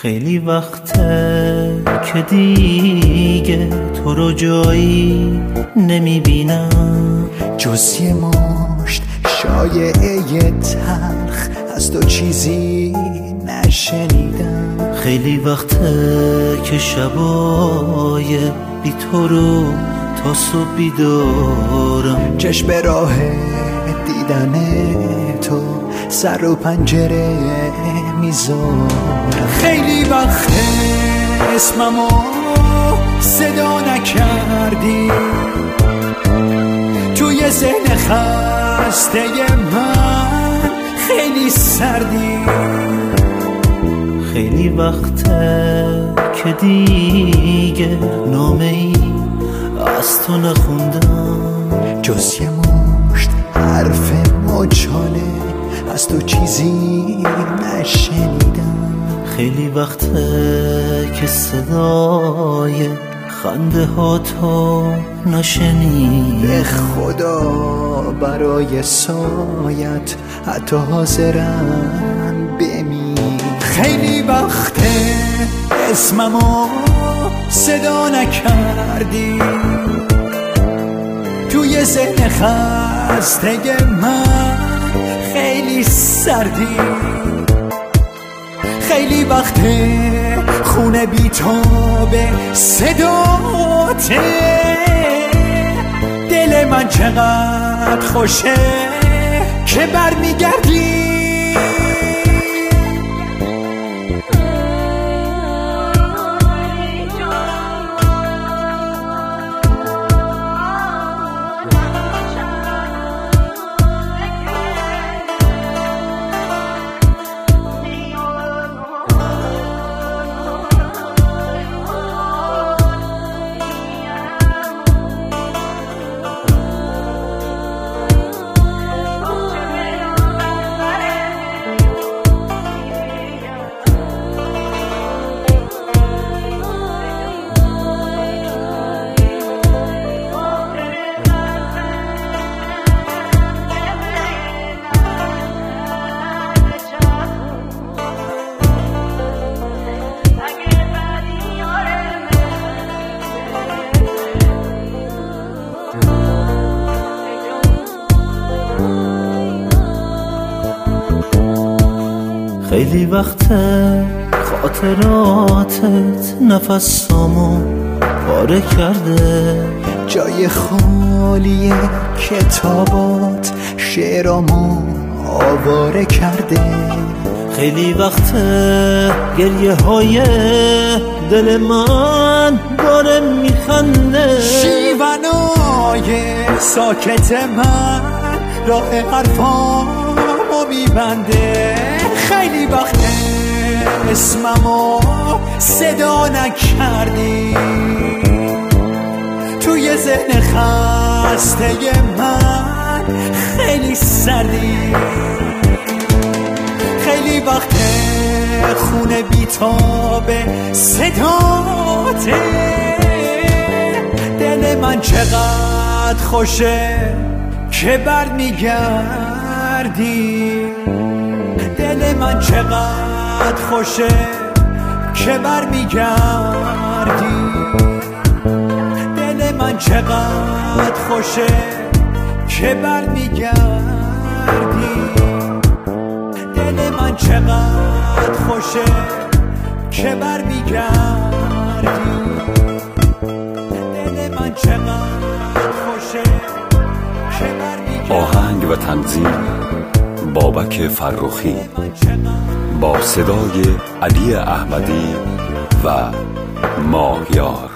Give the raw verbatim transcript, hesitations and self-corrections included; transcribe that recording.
خیلی وقته که دیگه تو رو جایی نمیبینم، جز یه مشت شایعه تلخ از تو چیزی نشنیدم. خیلی وقته که شبای بی تو رو تا صبح بیدارم، چشم به راه دیدن تو سر و پنجره میذارم. خیلی وقته اسممو صدا نکردی، توی ذهن خسته من خیلی سردی. خیلی وقته که دیگه نامه ای از تو نخوندم، جز یه مشت حرف مچاله از تو چیزی نشنیدم. خیلی وقته که صدای خنده ها تو نشنیدم. به خدا برای سایت حتی حاضرم بمیر. خیلی وقته اسممو صدا نکردی، توی ذهن خسته من خیلی سردی. خیلی وقته خونه بیتابه صداته، دل من چقدر خوشه که برمیگردی. خیلی وقته خاطراتت نفسامو پاره کرده، جای خالی کتابات شعرامو آواره کرده. خیلی وقته گریه های دل من داره میخنده، شیونای ساکت من راه حرفامو میبنده. خیلی وقته اسممو صدا نکردی، توی ذهن خسته من خیلی سردی. خیلی وقته خونه بیتابه صداته، دل من چقدر خوشه که برمیگردی. دل من چقدر خوشه که برمیگردی. دل من چقدر خوشه که برمیگردی. دل من چقدر خوشه که برمیگردی. دل من چقدر خوشه که برمیگردی. آهنگ و تنظیم بابک فرخی با صدای علی احمدی و ماهیار.